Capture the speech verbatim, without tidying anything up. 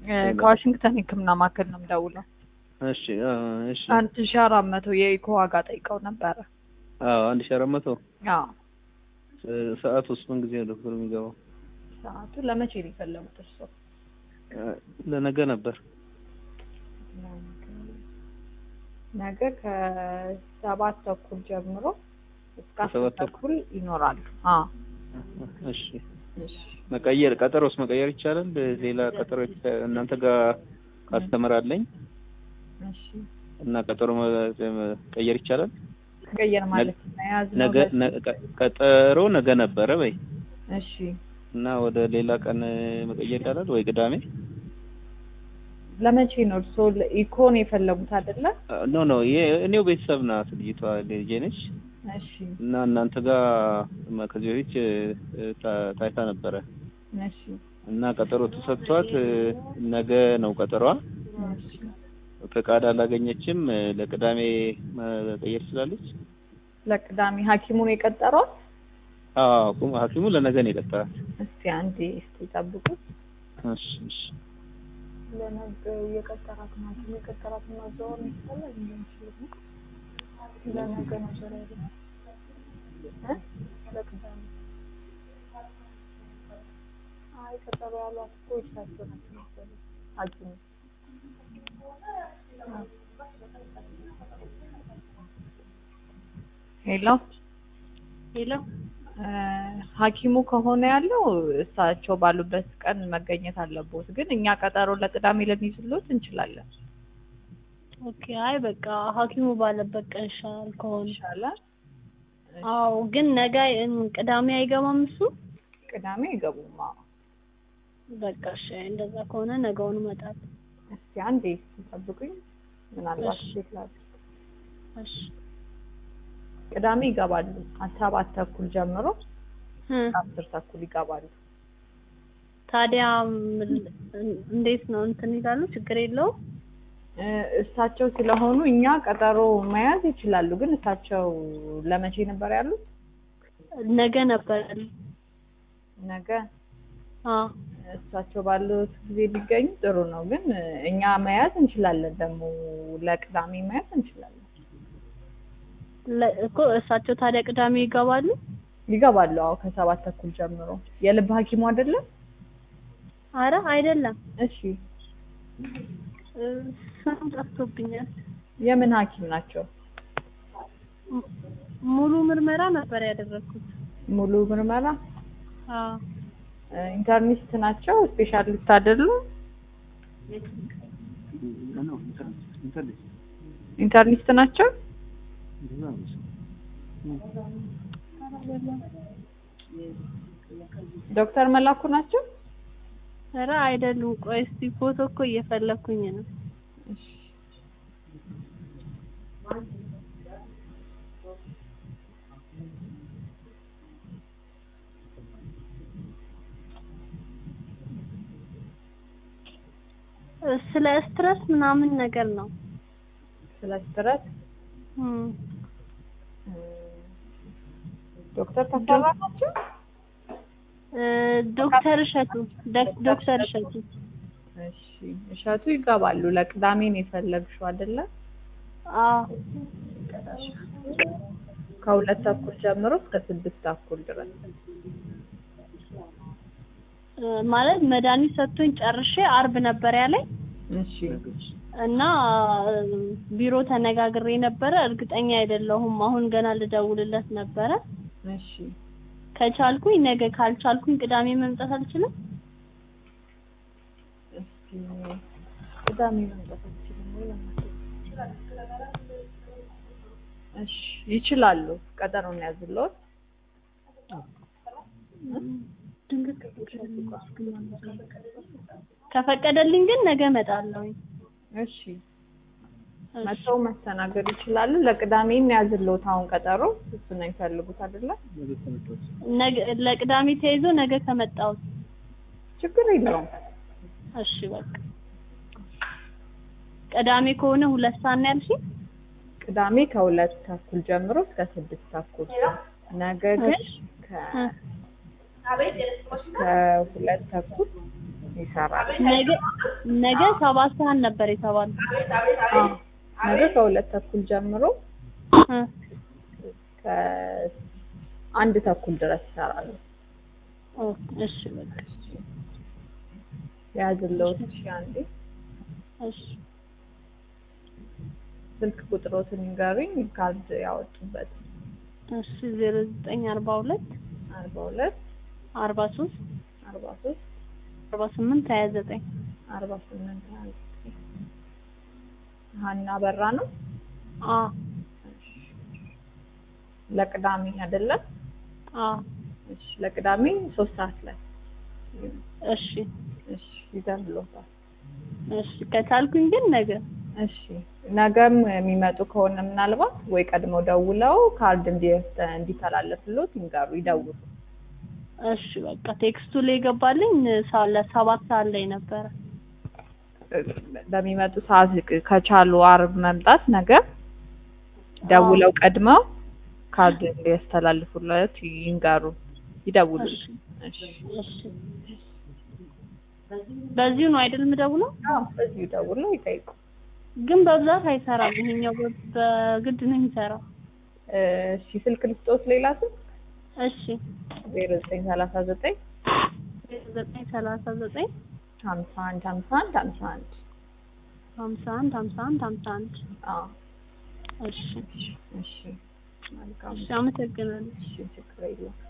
ከዋሽንግተን ሕክምና ማዕከል ነው የምደውለው። እሺ እሺ አንድ ሺህ አራት መቶ የኢኮ ዋጋ ጠይቀው ነበረ። አዎ አንድ ሺህ አራት መቶ አዎ ሰዓት ውስጥ ምን ጊዜ ነው ዶክተር የሚገባው? ሰዓቱ ለመቼ ነው የፈለጉት እርሶ? ለነገ ነበር። ነገ ከሰባት ተኩል ጀምሮ እስከ አስር ከሰባት ተኩል ይኖራሉ። አዎ እሺ እሺ መቀየር ቀጠሮስ መቀየር ይቻላል? ሌላ ቀጠሮ እናንተ ጋር ካስተመር አለኝ እሺ እና ቀጠሮ መቀየር ይቻላል? ቀየር ማለት መያዝ ነው። ነገ ቀጠሮ ነገ ነበረ በይ። እሺ እና ወደ ሌላ ቀን መቀየር ይቻላል ወይ ቅዳሜ? ለመቼ ነው እርሶ ኢኮን የፈለጉት አይደለ? ኖ ኖ የእኔው ቤተሰብ ናት ልጅቷ ልጄ ነች። እሺ እና እናንተ ጋር ከዚህ በፊት ታይታ ነበረ። እሺ እና ቀጠሮ ተሰጥቷት ነገ ነው ቀጠሯ። እሺ ፈቃድ አላገኘችም። ለቅዳሜ መቀየር ትችላለች? ለቅዳሜ ሐኪሙን የቀጠሯት? አዎ ሐኪሙ ለነገ ነው የቀጠራት። እስቲ አንዴ እስቲ ጠብቁ። እሺ እሺ ለነገ የቀጠራት ነው ሐኪሙ የቀጠራት ነው ዞን ይችላል እንዴ? ለነገ ነው ዞር አይደል? እ ለቅዳሜ አይ ቀጠሮ ያሏት እኮ ይሻቸው ነው ሐኪሙ ሄሎ ሄሎ ሐኪሙ ከሆነ ያለው እሳቸው ባሉበት ቀን መገኘት አለቦት። ግን እኛ ቀጠሮ ለቅዳሜ ልንይዝሎት እንችላለን። ኦኬ አይ በቃ ሐኪሙ ባለበት ቀን ይሻላል ከሆነ ይሻላል። አዎ ግን ነገ ቅዳሜ አይገባም እሱ? ቅዳሜ አይገቡም። አዎ በቃ እሺ እንደዛ ከሆነ ነገውን እመጣለሁ። እስቲ አንዴ ጠብቁኝ። ምናልባት ይችላል። እሺ ቅዳሜ ይገባሉ። ሰባት ተኩል ጀምሮ አስር ተኩል ይገባሉ። ታዲያ እንዴት ነው እንትን ይላሉ? ችግር የለውም? እሳቸው ስለሆኑ እኛ ቀጠሮ መያዝ ይችላሉ። ግን እሳቸው ለመቼ ነበር ያሉት? ነገ ነበር። ነገ አዎ እሳቸው ባሉት ጊዜ ቢገኙ ጥሩ ነው። ግን እኛ መያዝ እንችላለን። ደግሞ ለቅዳሜ መያዝ እንችላለን እኮ። እሳቸው ታዲያ ቅዳሜ ይገባሉ? ይገባሉ። አዎ ከሰባት ተኩል ጀምሮ። የልብ ሐኪሙ አይደለም? አረ አይደለም። እሺ ስም ጠፍቶብኛል። የምን ሐኪም ናቸው? ሙሉ ምርመራ ነበር ያደረኩት። ሙሉ ምርመራ? አዎ ኢንተርኒስት ናቸው? ስፔሻሊስት አይደሉም? ኢንተርኒስት ናቸው? ዶክተር መላኩ ናቸው? ኧረ አይደሉም። ቆይ እስቲ ፎቶ እኮ እየፈለኩኝ ነው። ስለ ስትረስ ምናምን ነገር ነው። ስለ ስትረስ እም ዶክተር ተፈራ ናቸው? ዶክተር እሸቱ ዶክተር እሸቱ። እሺ እሸቱ ይገባሉ። ለቅዳሜ ነው የፈለግሽው አይደለ? አዎ ከሁለት ተኩል ጀምሮ እስከ ስድስት ተኩል ድረስ። ማለት መድኃኒት ሰጥቶኝ ጨርሼ አርብ ነበር ያለኝ። እሺ እና ቢሮ ተነጋግሬ ነበረ። እርግጠኛ አይደለሁም። አሁን ገና ልደውልለት ነበረ። እሺ ከቻልኩኝ ነገ፣ ካልቻልኩኝ ቅዳሜ መምጣት አልችልም? እስኪ ቅዳሜ መምጣት አልችልም ወይ? እሺ ይችላሉ። ቀጠሮን ያዝልዎት። ከፈቀደልኝ ግን ነገ እመጣለሁ። እሺ መተው መስተናገድ ይችላሉ። ለቅዳሜም ያዝልዎት አሁን ቀጠሮ። እሱ ነው የሚፈልጉት አይደለ? ነገ ለቅዳሜ ተይዞ ነገ ከመጣው ችግር የለውም። እሺ በቃ ቅዳሜ ከሆነ ሁለት ሰዓት ነው ያልሽኝ? ቅዳሜ ከሁለት ተኩል ጀምሮ እስከ ስድስት ተኩል። ነገ ግን ከ ከሁለት ተኩል ይሰራል። ነገ ነገ ሰባት ሰዓት ነበር የተባለው። አዎ ነገ ከሁለት ተኩል ጀምሮ እ ከአንድ ተኩል ድረስ ይሰራል። ኦ እሺ በቃ ያዝልዎት። እሺ አንዴ እሺ ስልክ ቁጥሮትን ንገሩኝ ካርድ ያወጡበት። እሺ ዜሮ ዘጠኝ አርባ ሁለት አርባ ሁለት አርባ ሶስት አርባ ሶስት አርባ ስምንት ሀያ ዘጠኝ አርባ ስምንት ሀያ ዘጠኝ ሀና በራ ነው። አ ለቅዳሜ አይደለም? አ እሺ ለቅዳሜ ሶስት ሰዓት ላይ እሺ እሺ ይዘንልዎታል። እሺ ከቻልኩኝ ግን ነገ እሺ ነገም የሚመጡ ከሆነ ምናልባት ወይ ቀድመው ደውለው ካርድ እንዲያስተ እንዲተላለፍልዎት ይንገሩ ይደውሉ። እሺ በቃ ቴክስቱ ላይ ገባልኝ ሳለ ሰባት ሰዓት ላይ ነበረ። በሚመጡ ሰዓት ከቻሉ አርብ መምጣት ነገ ደውለው ቀድመው ካርድ እንዲያስተላልፉለት ይንገሩ ይደውሉ። እሺ እሺ በዚሁ ነው አይደል የምደውለው? አዎ በዚሁ ደውለው ይጠይቁ። ግን በብዛት አይሰራም ይሄኛው በግድ ነው የሚሰራው። እሺ ስልክ ልስጦት ሌላ ስልክ? እሺ ዜሮ ዘጠኝ ሰላሳ ዘጠኝ ዜሮ ዘጠኝ ሰላሳ ዘጠኝ ሀምሳ አንድ ሀምሳ አንድ ሀምሳ አንድ ሀምሳ አንድ ሀምሳ አንድ ሀምሳ አንድ አዎ እሺ እሺ መልካም እሺ አመሰግናለሁ። እሺ ችግር የለውም።